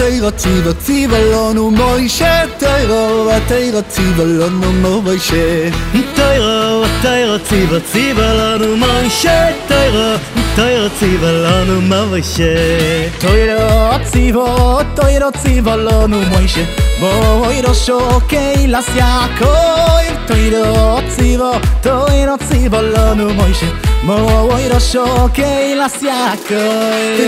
התורה ציווה לנו מוישה, התורה ציווה לנו מוישה. התורה ציווה לנו מוישה, התורה ציווה לנו מוישה. התורה ציווה לנו מוישה, מוירושו קהילת יעקב. התורה ציווה לנו מוישה, מוירושו קהילת יעקב.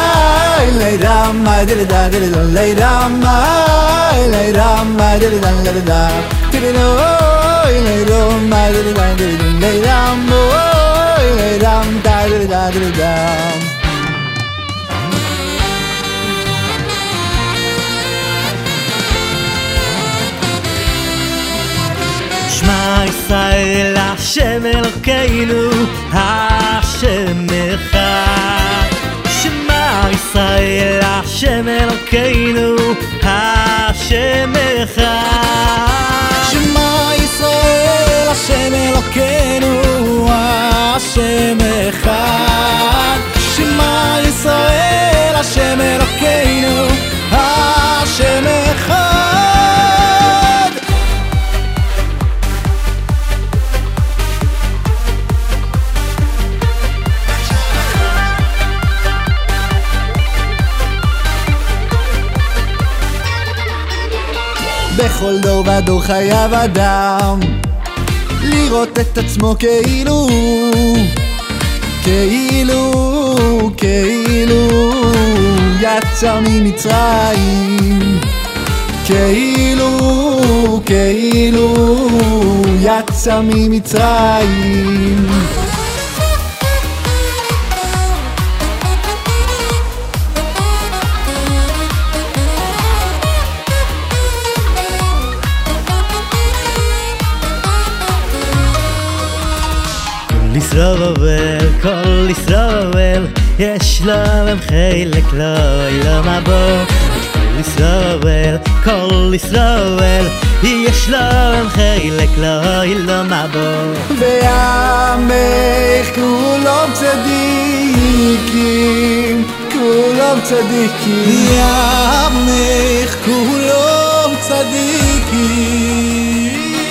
שמע ישראל השם אלוקינו השם אחד. שמע ישראל השם אלוקינו השם אחד. שמע ישראל השם אלוקינו השם אחד. שמע ישראל השם אלוקינו השם אחד. בכל דור ודור חייב אדם לראות את עצמו כאילו יצא ממצרים, כאילו יצא ממצרים. כל ישראל יש להם חלק לא מבוא. כל ישראל יש להם חלק לא מבוא. ועמך כולם צדיקים, כולם צדיקים. ועמך כולם צדיקים.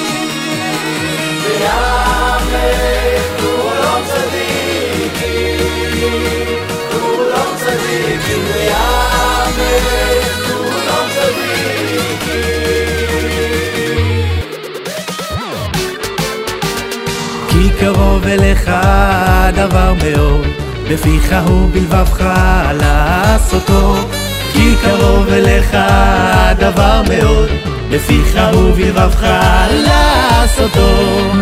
כי קרוב אליך הדבר מאוד, בפיך ובלבבך לעשותו. כי קרוב אליך הדבר מאוד, בפיך ובלבבך לעשותו.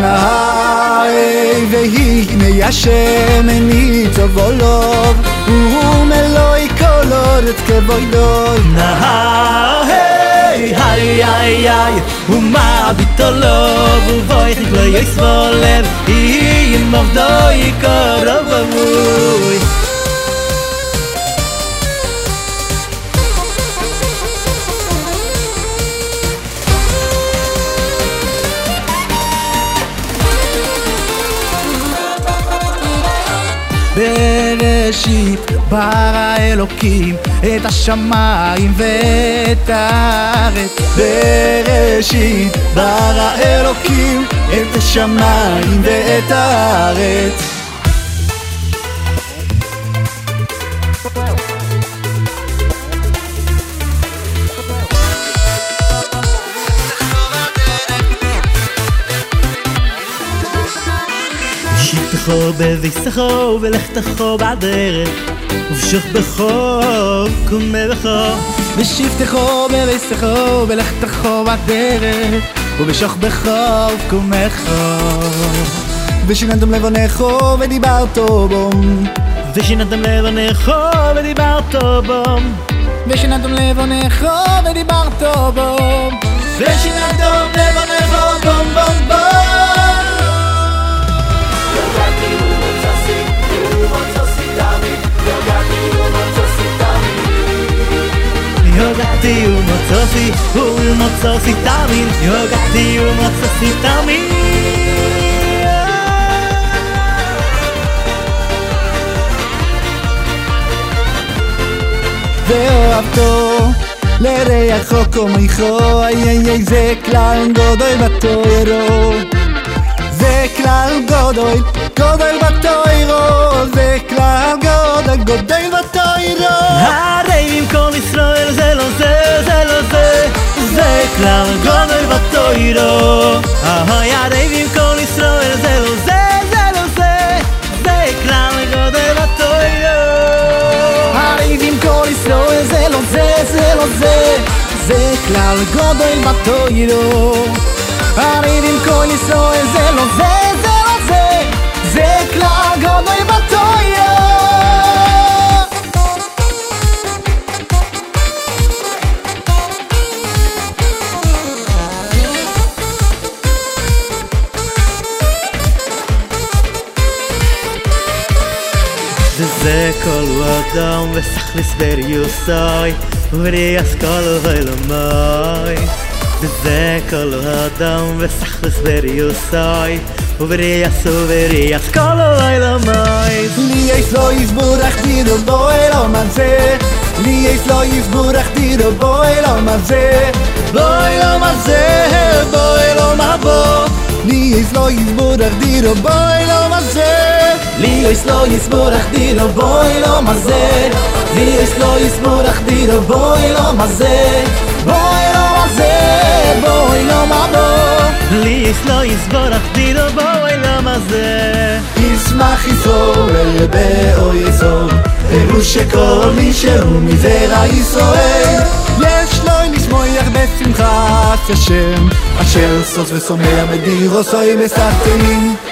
והנה השם איני טובו לוב, ומלואי כל אורת כבוידוי. ומה ביטו לוב, ובויך לא יסבול לב, אם עובדו יקרוב אמוי. בראשית ברא אלוקים את השמיים ואת הארץ. בראשית ברא אלוקים את השמיים ואת הארץ. שבטחו בביסחו ולכתחו בדרך, ובשוכבחו קומה בכו. ושבטחו בביסחו ולכתחו בדרך, ובשוכבחו קומךו. ושיננתם לבונךו ודיברתו בום. ושיננתם לבונךו ודיברתו בום. ושיננתם לבונךו ודיברתו בום. ושיננתם לבונךו בום בום בום. יוגעתי ומוצאתי ומוצאתי תמיד. יוגעתי ומוצאתי תמיד. ואוהבתו לריח חוקו מיכו, איי זה כלל גודל בתוירו, זה כלל גודל בתוירו, זה כלל גודל בתוירו. הרי עם כל ישראל זה לא זה, זה לא זה, זה כלל גודל בתוירו. הרי עם כל ישראל זה לא זה, זה לא זה, זה כלל גודל בתוירו. הרי עם כל ישראל זה לא זה, זה לא זה, זה כלל גודל בתוירו. הרי עם כל ישראל זה לא זה, זה לא זה, זה כלל גודל בתוירו. זה כל אדם וסחליס בריוסוי ובריאס כל הילמוי. זה כל אדם וסחליס בריוסוי ובריאס כל הילמוי. לי יש לא יסבורך דירו בוי לא מזה, לי יש לא יסבורך דירו בוי לא מזה, בוי לא מזה, בוי לא מבוא. לי יש לא יסבורך דירו בוי לא מזה, לי יש לא יסבורך דירו בוי לא מזה, לי יש לא יסבורך דירו בוי לא מזה, בוי לא מזה, בוי לא מבוא. לי יש לא יסבורך דירו בוי לא מזה. ישמח ישראל באויזו, אלו שכל מי שהוא מזרע ישראל, יש לו לשמוח בשמחת השם, אשר סוס ושומע מדירו סוי וסחתים.